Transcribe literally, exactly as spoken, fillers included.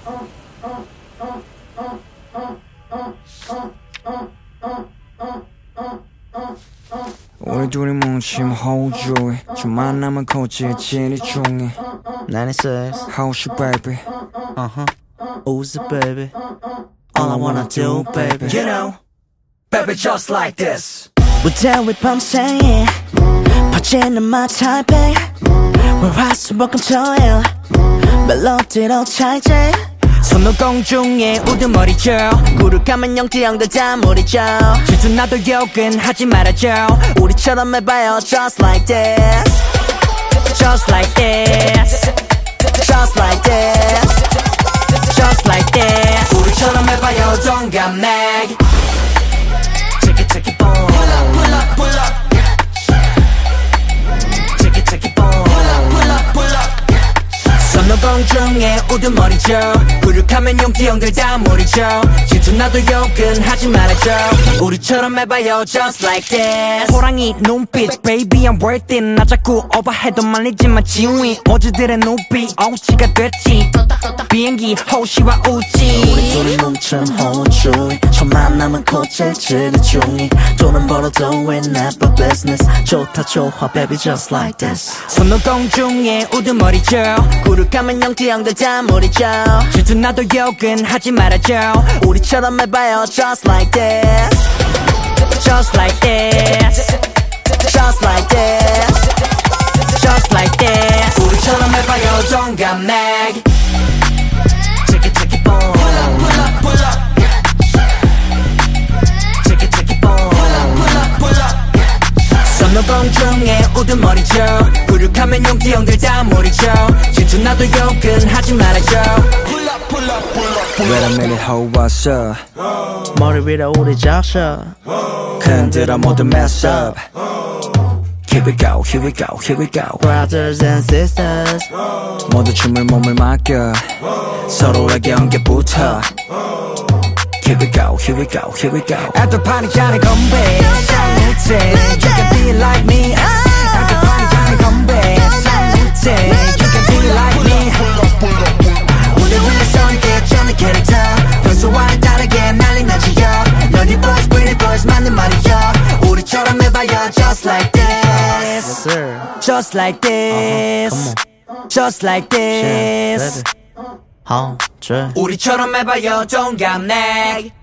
우리 둘이 뭉치면 호주에 좀 만나면 코치에 진이 중에 ninety-six How's your baby? Uh-huh Uzi baby All I wanna do baby You know Baby just like this 무대 위 밤새에 퍼지는 my type 월화수목금토일 멜로디로 찰제 손노 공중에 우두머리죠 꿀을 까면 영지형들 다 무리죠 질투 나도 욕은 하지 말아줘 우리처럼 해봐요 just like this Just like this Just like this Just like this 우리처럼 해봐요 동갑내기 Take it take it boom Pull up pull up pull up Take it take it boom Pull up pull up pull up 손노 공중에 우두머리죠 꿀을 까면 용띠형들 다 무리죠 질투 나도 욕은 하지 말아줘 우리처럼 해봐요 just like this 호랑이 눈빛 baby I'm worth it 나 자꾸 오버해도 말리지만 지위 어제들의 눈빛 어우치가 됐지 비행기 호시와 우지 우리 둘이 뭉친 호주 첫 만남은 코치에 지리 중이 돈은 벌어도 it's not for business 좋다 좋아 baby just like this 손노 공중에 우두머리죠 꿀을 까면 영지형들 다 무리죠 질투 나도 욕은 하지 말아줘 우리처럼 해봐요 just like this Just like this Just like this Just like this 우리처럼 해봐요 동갑내기 Take it take it boom Pull up pull up pull up Take it take it boom Pull up pull up pull up 손노 공중에 우두머리죠 꿀을 까면 용띠형들 다 무리죠 질투 나도 욕은 하지 말아줘 Pull up pull up pull up Wait a minute ho what's up 머리 위로 우리 적셔 흔들어 모두 mess up Here we go here we go here we go Brothers and sisters 모두 춤을 몸을 맡겨 서로에게 연결부터 Here we go here we go here we go At the party Johnny come back You can be like me At the party Johnny come back You can be like me 우리 위해서 함께 쩌는 캐릭터 평소와는 다르게 난리 나지요 너희 boys pretty boys 맞는 말이죠 우리처럼 해봐요 just like this Yes sir Just like this uh-huh. Just like this Shit, baby. Huh, Dre 우리처럼 해봐요 동갑내기